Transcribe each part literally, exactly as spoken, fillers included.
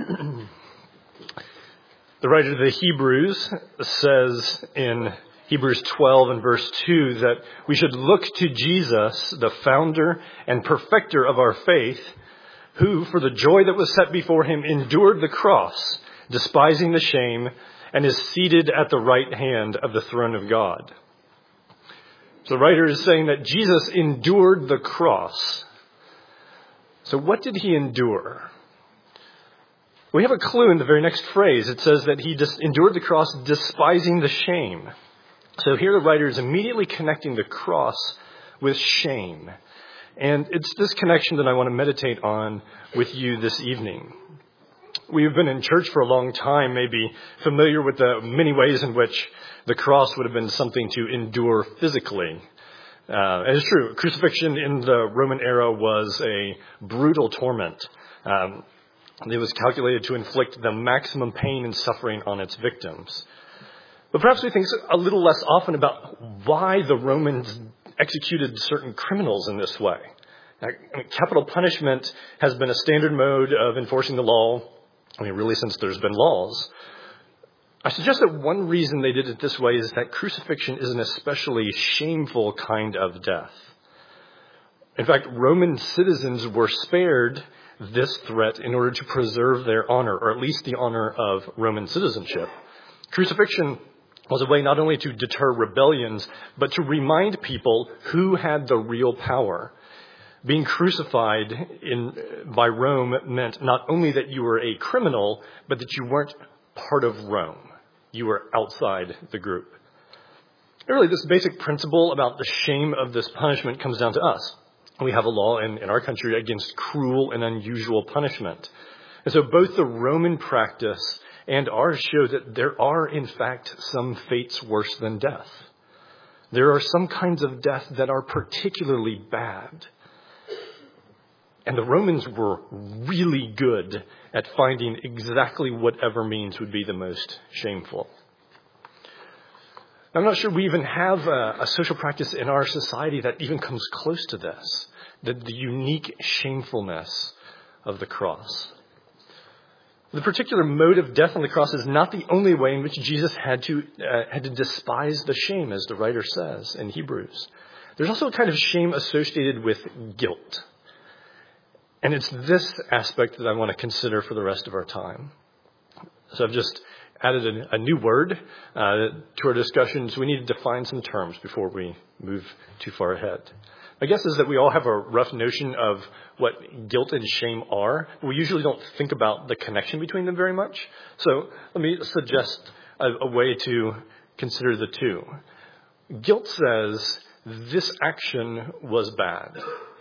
The writer of the Hebrews says in Hebrews twelve and verse two that we should look to Jesus, the founder and perfecter of our faith, who, for the joy that was set before him, endured the cross, despising the shame, and is seated at the right hand of the throne of God. So the writer is saying that Jesus endured the cross. So what did he endure? We have a clue in the very next phrase. It says that he dis- endured the cross despising the shame. So here the writer is immediately connecting the cross with shame. And it's this connection that I want to meditate on with you this evening. We've been in church for a long time, maybe familiar with the many ways in which the cross would have been something to endure physically. Uh, and it's true, crucifixion in the Roman era was a brutal torment. Um, It was calculated to inflict the maximum pain and suffering on its victims. But perhaps we think a little less often about why the Romans executed certain criminals in this way. Now, I mean, capital punishment has been a standard mode of enforcing the law, I mean, really since there's been laws. I suggest that one reason they did it this way is that crucifixion is an especially shameful kind of death. In fact, Roman citizens were spared this threat in order to preserve their honor, or at least the honor of Roman citizenship. Crucifixion was a way not only to deter rebellions, but to remind people who had the real power. Being crucified in, by Rome meant not only that you were a criminal, but that you weren't part of Rome. You were outside the group. Really, this basic principle about the shame of this punishment comes down to us. We have a law in, in our country against cruel and unusual punishment. And so both the Roman practice and ours show that there are, in fact, some fates worse than death. There are some kinds of death that are particularly bad. And the Romans were really good at finding exactly whatever means would be the most shameful. I'm not sure we even have a, a social practice in our society that even comes close to this, the, the unique shamefulness of the cross. The particular mode of death on the cross is not the only way in which Jesus had to uh, had to despise the shame, as the writer says in Hebrews. There's also a kind of shame associated with guilt. And it's this aspect that I want to consider for the rest of our time. So I've just added a, a new word uh, to our discussions. We need to define some terms before we move too far ahead. My guess is that we all have a rough notion of what guilt and shame are. We usually don't think about the connection between them very much. So let me suggest a, a way to consider the two. Guilt says, this action was bad.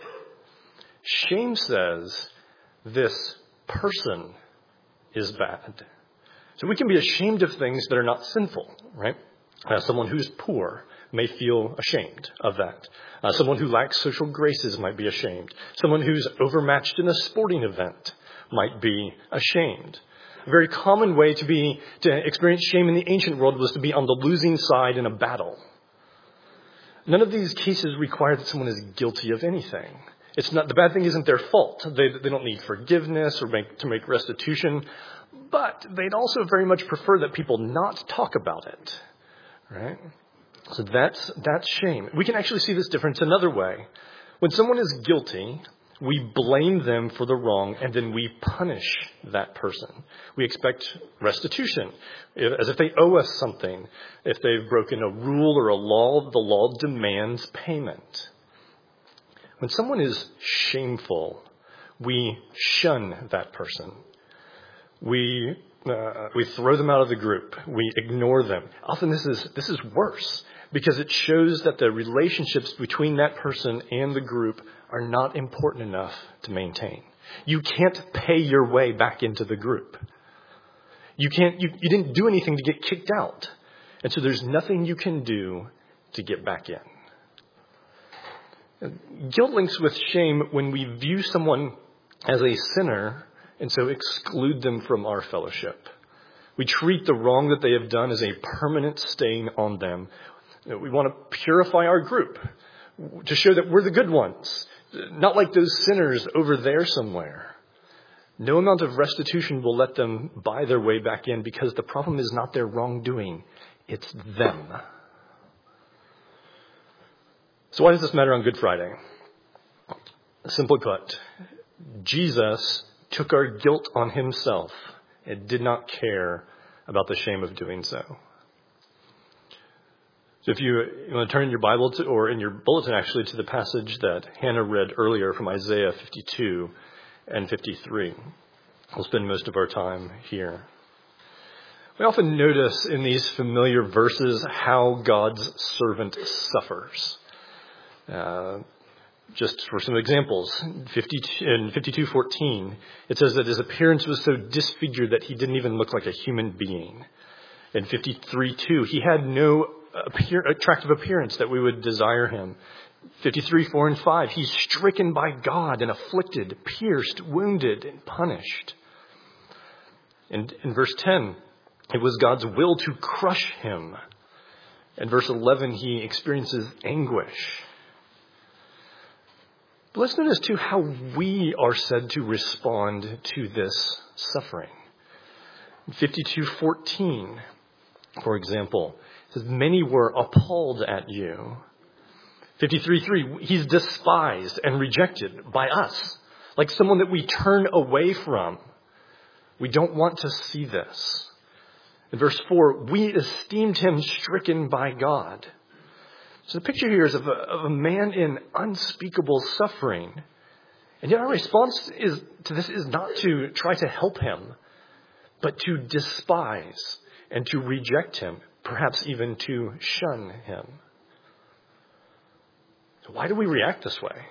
Shame says, this person is bad. So we can be ashamed of things that are not sinful, right? Uh, someone who's poor may feel ashamed of that. Uh, someone who lacks social graces might be ashamed. Someone who's overmatched in a sporting event might be ashamed. A very common way to be to experience shame in the ancient world was to be on the losing side in a battle. None of these cases require that someone is guilty of anything. It's not, the bad thing isn't their fault. They, they don't need forgiveness or make, to make restitution. But they'd also very much prefer that people not talk about it, right? So that's, that's shame. We can actually see this difference another way. When someone is guilty, we blame them for the wrong and then we punish that person. We expect restitution, as if they owe us something. If they've broken a rule or a law, the law demands payment. When someone is shameful, we shun that person. We uh, we throw them out of the group. We ignore them. Often this is this is worse because it shows that the relationships between that person and the group are not important enough to maintain. You can't pay your way back into the group. You can't. You, you didn't do anything to get kicked out, and so there's nothing you can do to get back in. Guilt links with shame when we view someone as a sinner and so exclude them from our fellowship. We treat the wrong that they have done as a permanent stain on them. We want to purify our group to show that we're the good ones, not like those sinners over there somewhere. No amount of restitution will let them buy their way back in, because the problem is not their wrongdoing. It's them. So why does this matter on Good Friday? Simply put, Jesus took our guilt on himself and did not care about the shame of doing so. So if you, you want to turn in your Bible to, or in your bulletin actually, to the passage that Hannah read earlier from Isaiah fifty-two and fifty-three. We'll spend most of our time here. We often notice in these familiar verses how God's servant suffers. Uh, just for some examples, in fifty-two fourteen, it says that his appearance was so disfigured that he didn't even look like a human being. In fifty-three two, he had no appear, attractive appearance that we would desire him. fifty-three four and five, he's stricken by God and afflicted, pierced, wounded, and punished. And in verse ten, it was God's will to crush him. In verse eleven, he experiences anguish. But let's notice too how we are said to respond to this suffering. In fifty-two fourteen, for example, it says, many were appalled at you. fifty-three three, he's despised and rejected by us, like someone that we turn away from. We don't want to see this. In verse four, we esteemed him stricken by God. So the picture here is of a, of a man in unspeakable suffering. And yet our response is to this is not to try to help him, but to despise and to reject him, perhaps even to shun him. So why do we react this way?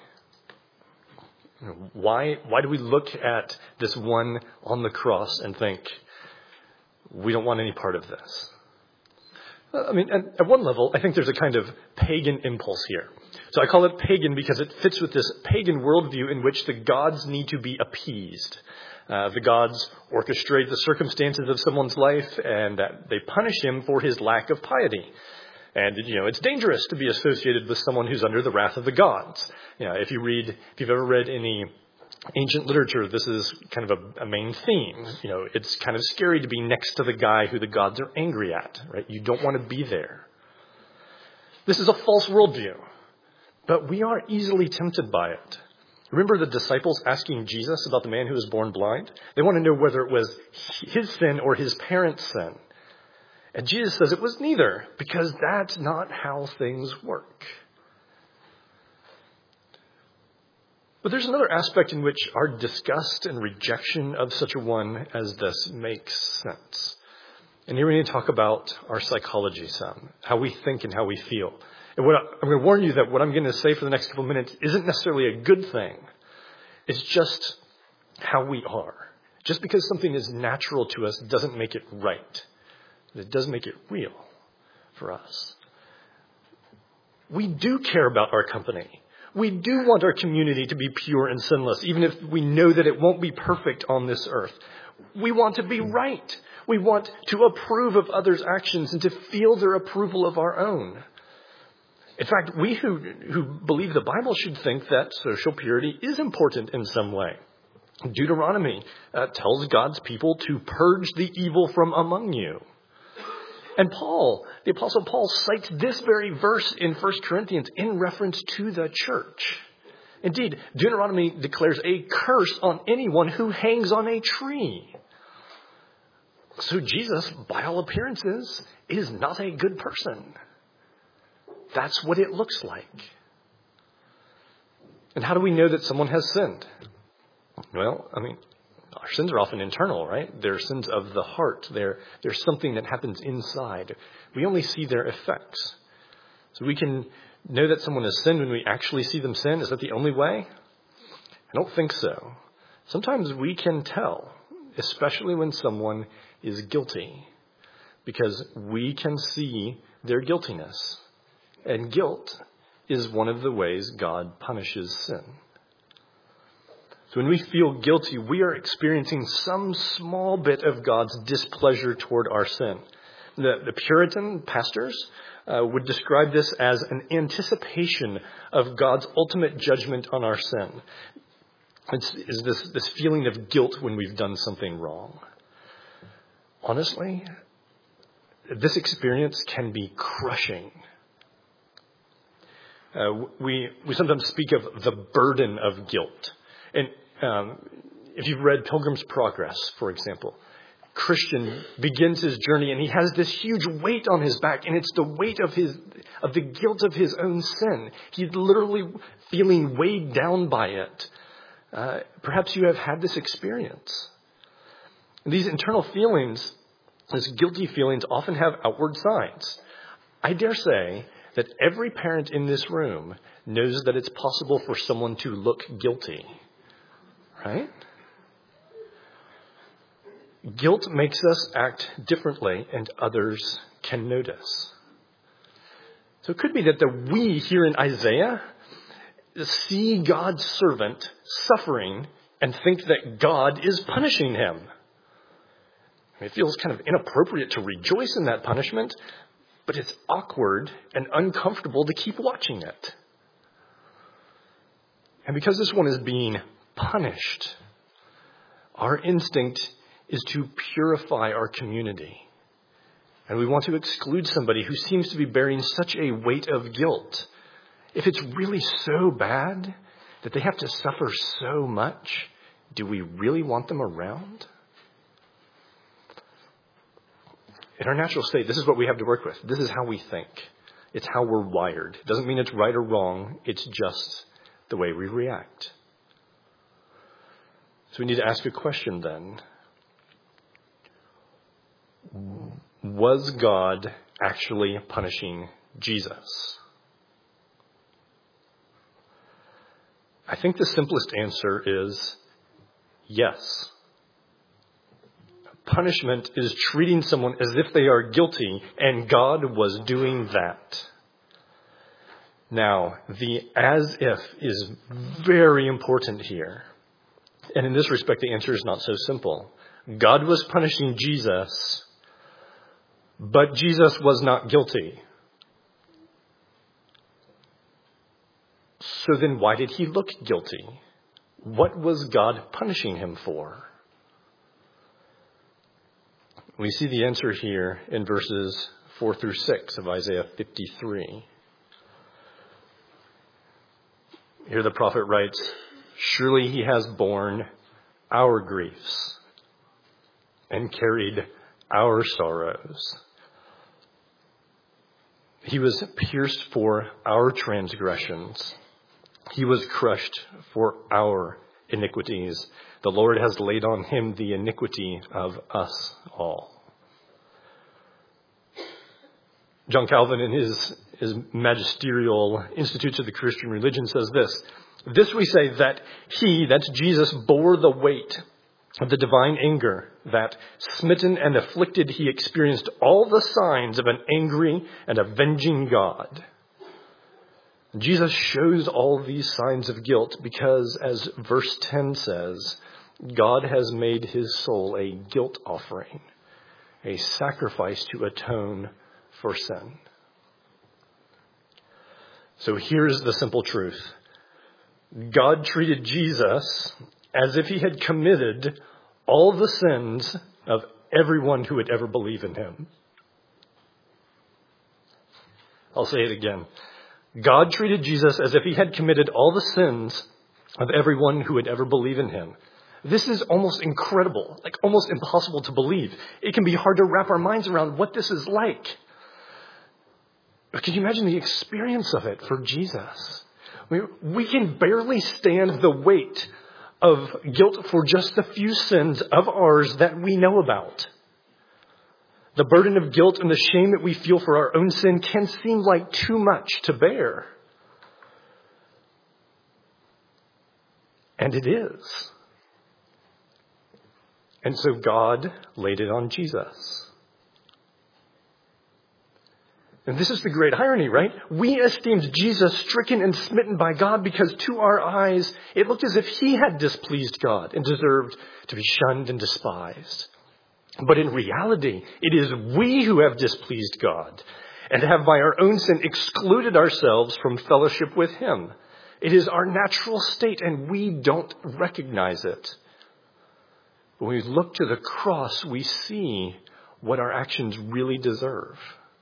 Why, why do we look at this one on the cross and think, we don't want any part of this? I mean, at one level, I think there's a kind of pagan impulse here. So I call it pagan because it fits with this pagan worldview in which the gods need to be appeased. Uh, the gods orchestrate the circumstances of someone's life, and that they punish him for his lack of piety. And, you know, it's dangerous to be associated with someone who's under the wrath of the gods. You know, if you read, if you've ever read any ancient literature, this is kind of a, a main theme. You know, it's kind of scary to be next to the guy who the gods are angry at, right? You don't want to be there. This is a false worldview, but we are easily tempted by it. Remember the disciples asking Jesus about the man who was born blind? They want to know whether it was his sin or his parents' sin. And Jesus says it was neither, because that's not how things work. But there's another aspect in which our disgust and rejection of such a one as this makes sense. And here we need to talk about our psychology some, how we think and how we feel. And what I, I'm going to warn you that what I'm going to say for the next couple of minutes isn't necessarily a good thing. It's just how we are. Just because something is natural to us doesn't make it right. It does make it real for us. We do care about our company. We do want our community to be pure and sinless, even if we know that it won't be perfect on this earth. We want to be right. We want to approve of others' actions and to feel their approval of our own. In fact, we who, who believe the Bible should think that social purity is important in some way. Deuteronomy uh, tells God's people to purge the evil from among you. And Paul, the Apostle Paul, cites this very verse in First Corinthians in reference to the church. Indeed, Deuteronomy declares a curse on anyone who hangs on a tree. So Jesus, by all appearances, is not a good person. That's what it looks like. And how do we know that someone has sinned? Well, I mean, our sins are often internal, right? They're sins of the heart. They're, there's something that happens inside. We only see their effects. So we can know that someone has sinned when we actually see them sin. Is that the only way? I don't think so. Sometimes we can tell, especially when someone is guilty, because we can see their guiltiness. And guilt is one of the ways God punishes sin. So when we feel guilty, we are experiencing some small bit of God's displeasure toward our sin. The, the Puritan pastors uh, would describe this as an anticipation of God's ultimate judgment on our sin. It's, is this, this feeling of guilt when we've done something wrong. Honestly, this experience can be crushing. Uh, we we sometimes speak of the burden of guilt. And um, if you've read Pilgrim's Progress, for example, Christian begins his journey and he has this huge weight on his back, and it's the weight of his of the guilt of his own sin. He's literally feeling weighed down by it. Uh, perhaps you have had this experience. These internal feelings, these guilty feelings, often have outward signs. I dare say that every parent in this room knows that it's possible for someone to look guilty, right? Guilt makes us act differently, and others can notice. So it could be that the we here in Isaiah see God's servant suffering and think that God is punishing him. It feels kind of inappropriate to rejoice in that punishment, but it's awkward and uncomfortable to keep watching it. And because this one is being punished, our instinct is to purify our community. And we want to exclude somebody who seems to be bearing such a weight of guilt. If it's really so bad that they have to suffer so much, do we really want them around? In our natural state, this is what we have to work with. This is how we think. It's how we're wired. It doesn't mean it's right or wrong. It's just the way we react. So we need to ask a question then. Was God actually punishing Jesus? I think the simplest answer is yes. Punishment is treating someone as if they are guilty, and God was doing that. Now, the as if is very important here. And in this respect, the answer is not so simple. God was punishing Jesus, but Jesus was not guilty. So then why did he look guilty? What was God punishing him for? We see the answer here in verses four through six of Isaiah fifty-three. Here the prophet writes, "Surely he has borne our griefs and carried our sorrows. He was pierced for our transgressions. He was crushed for our iniquities. The Lord has laid on him the iniquity of us all." John Calvin, in his, his magisterial Institutes of the Christian Religion, says this: "This we say, that he," that's Jesus, "bore the weight of the divine anger, that smitten and afflicted he experienced all the signs of an angry and avenging God." Jesus shows all these signs of guilt because, as verse ten says, God has made his soul a guilt offering, a sacrifice to atone for sin. So here's the simple truth. God treated Jesus as if he had committed all the sins of everyone who would ever believe in him. I'll say it again. God treated Jesus as if he had committed all the sins of everyone who would ever believe in him. This is almost incredible, like almost impossible to believe. It can be hard to wrap our minds around what this is like. But can you imagine the experience of it for Jesus? We, we can barely stand the weight of guilt for just the few sins of ours that we know about. The burden of guilt and the shame that we feel for our own sin can seem like too much to bear. And it is. And so God laid it on Jesus. And this is the great irony, right? We esteemed Jesus stricken and smitten by God because to our eyes, it looked as if he had displeased God and deserved to be shunned and despised. But in reality, it is we who have displeased God and have by our own sin excluded ourselves from fellowship with him. It is our natural state, and we don't recognize it. When we look to the cross, we see what our actions really deserve.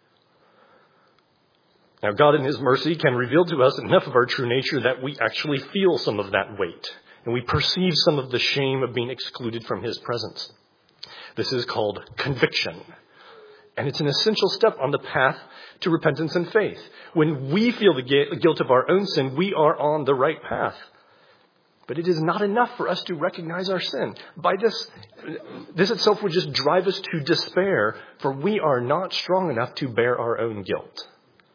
Now, God in his mercy can reveal to us enough of our true nature that we actually feel some of that weight, and we perceive some of the shame of being excluded from his presence. This is called conviction, and it's an essential step on the path to repentance and faith. When we feel the guilt of our own sin, we are on the right path. But it is not enough for us to recognize our sin. By this, this itself would just drive us to despair, for we are not strong enough to bear our own guilt.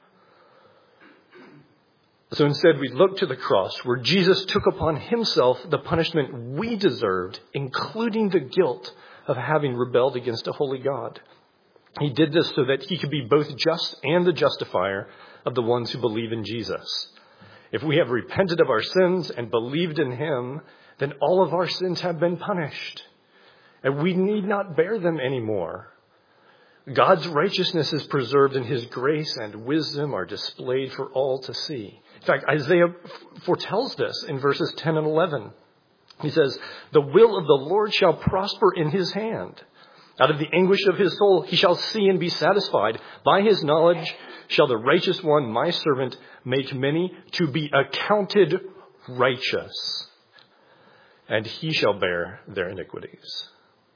So instead, we look to the cross, where Jesus took upon himself the punishment we deserved, including the guilt of having rebelled against a holy God. He did this so that he could be both just and the justifier of the ones who believe in Jesus. If we have repented of our sins and believed in him, then all of our sins have been punished, and we need not bear them anymore. God's righteousness is preserved, and his grace and wisdom are displayed for all to see. In fact, Isaiah foretells this in verses ten and eleven. He says, "The will of the Lord shall prosper in his hand. Out of the anguish of his soul he shall see and be satisfied. By his knowledge shall the righteous one, my servant, make many to be accounted righteous, and he shall bear their iniquities."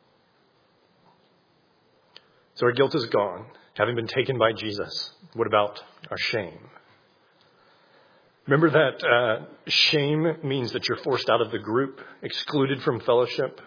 So our guilt is gone, having been taken by Jesus. What about our shame? Remember that uh, shame means that you're forced out of the group, excluded from fellowship.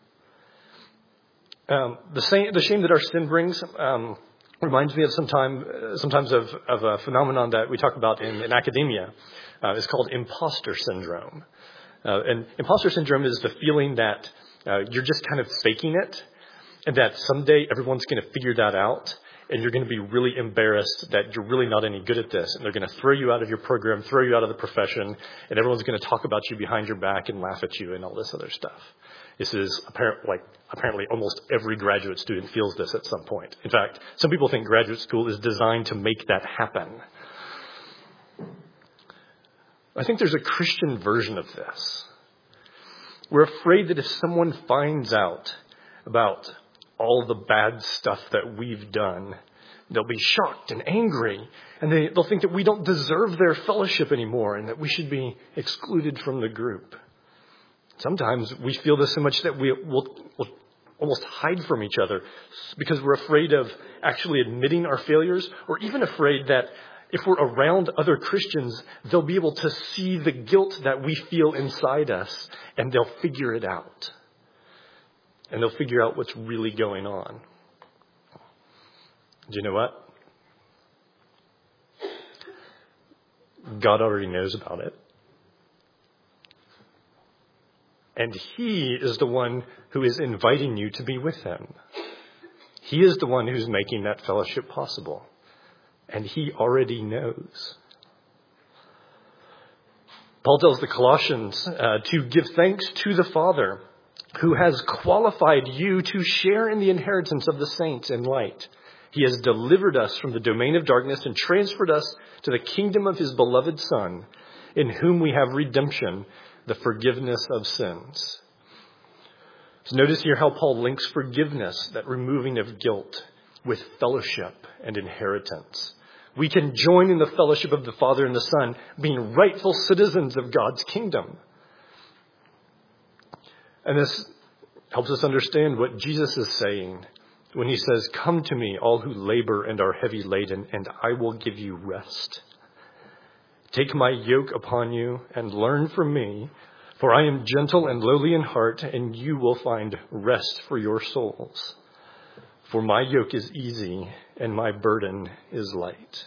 Um, the, same, the shame that our sin brings um, reminds me of sometime, uh, sometimes of, of a phenomenon that we talk about in, in academia. Uh, it's called imposter syndrome. Uh, and imposter syndrome is the feeling that uh, you're just kind of faking it, and that someday everyone's going to figure that out, and you're going to be really embarrassed that you're really not any good at this, and they're going to throw you out of your program, throw you out of the profession, and everyone's going to talk about you behind your back and laugh at you and all this other stuff. This is apparent, like apparently almost every graduate student feels this at some point. In fact, some people think graduate school is designed to make that happen. I think there's a Christian version of this. We're afraid that if someone finds out about all the bad stuff that we've done, they'll be shocked and angry, and they, they'll think that we don't deserve their fellowship anymore and that we should be excluded from the group. Sometimes we feel this so much that we will we'll almost hide from each other because we're afraid of actually admitting our failures, or even afraid that if we're around other Christians, they'll be able to see the guilt that we feel inside us, and they'll figure it out. And they'll figure out what's really going on. Do you know what? God already knows about it. And he is the one who is inviting you to be with him. He is the one who's making that fellowship possible. And he already knows. Paul tells the Colossians uh, to give thanks to the Father, who has qualified you to share in the inheritance of the saints in light. He has delivered us from the domain of darkness and transferred us to the kingdom of his beloved Son, in whom we have redemption, the forgiveness of sins. So notice here how Paul links forgiveness, that removing of guilt, with fellowship and inheritance. We can join in the fellowship of the Father and the Son, being rightful citizens of God's kingdom. And this helps us understand what Jesus is saying when he says, "Come to me, all who labor and are heavy laden, and I will give you rest. Take my yoke upon you and learn from me, for I am gentle and lowly in heart, and you will find rest for your souls. For my yoke is easy and my burden is light."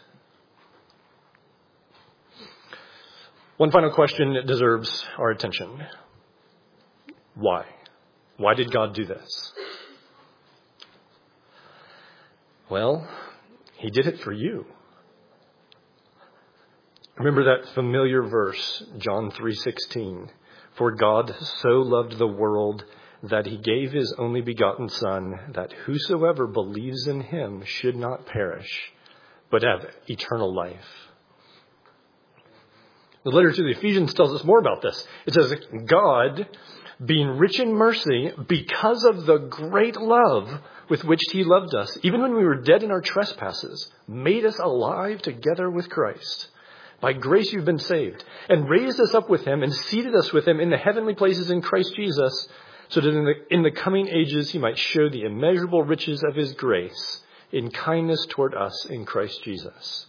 One final question that deserves our attention. Why? Why did God do this? Well, he did it for you. Remember that familiar verse, John three sixteen. "For God so loved the world that he gave his only begotten Son, that whosoever believes in him should not perish, but have eternal life." The letter to the Ephesians tells us more about this. It says, God, being rich in mercy, because of the great love with which he loved us, even when we were dead in our trespasses, made us alive together with Christ. By grace you've been saved, and raised us up with him and seated us with him in the heavenly places in Christ Jesus, so that in the, in the coming ages he might show the immeasurable riches of his grace in kindness toward us in Christ Jesus.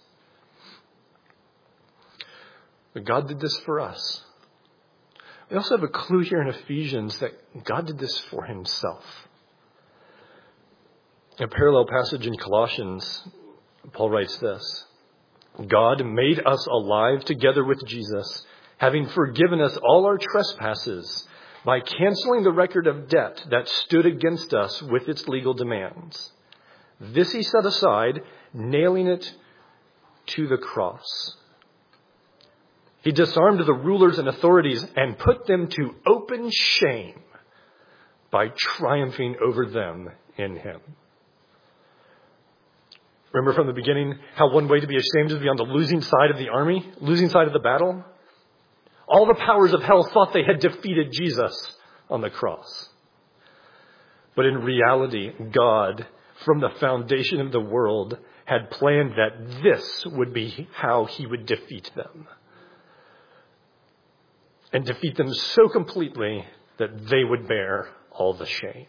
But God did this for us. We also have a clue here in Ephesians that God did this for himself. In a parallel passage in Colossians, Paul writes this: God made us alive together with Jesus, having forgiven us all our trespasses by canceling the record of debt that stood against us with its legal demands. This he set aside, nailing it to the cross. He disarmed the rulers and authorities and put them to open shame by triumphing over them in him. Remember from the beginning how one way to be ashamed is to be on the losing side of the army, losing side of the battle? All the powers of hell thought they had defeated Jesus on the cross. But in reality, God, from the foundation of the world, had planned that this would be how he would defeat them. And defeat them so completely that they would bear all the shame.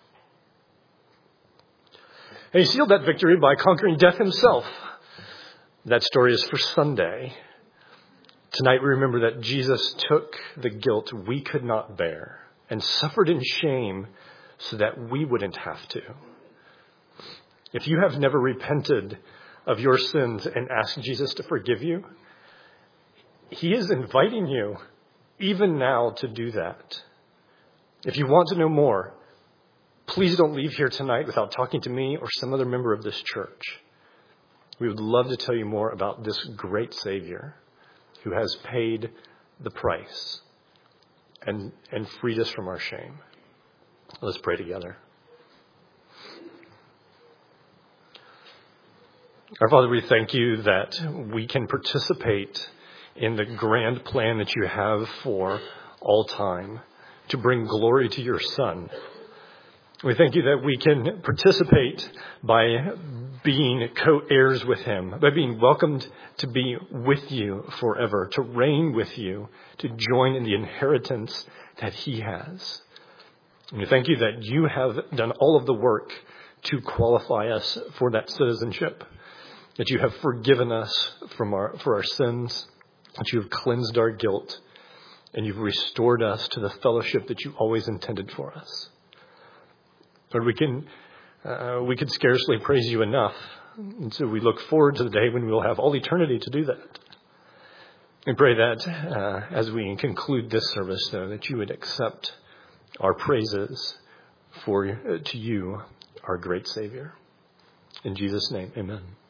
And he sealed that victory by conquering death himself. That story is for Sunday. Tonight we remember that Jesus took the guilt we could not bear and suffered in shame so that we wouldn't have to. If you have never repented of your sins and asked Jesus to forgive you, he is inviting you even now to do that. If you want to know more, please don't leave here tonight without talking to me or some other member of this church. We would love to tell you more about this great Savior who has paid the price and, and freed us from our shame. Let's pray together. Our Father, we thank you that we can participate in the grand plan that you have for all time to bring glory to your Son. We thank you that we can participate by being co-heirs with him, by being welcomed to be with you forever, to reign with you, to join in the inheritance that he has. And we thank you that you have done all of the work to qualify us for that citizenship, that you have forgiven us from our, for our sins, that you have cleansed our guilt, and you've restored us to the fellowship that you always intended for us. Lord, we can, uh, we could scarcely praise you enough. And so we look forward to the day when we'll have all eternity to do that. We pray that uh, as we conclude this service, though, that you would accept our praises for uh, to you, our great Savior. In Jesus' name, amen.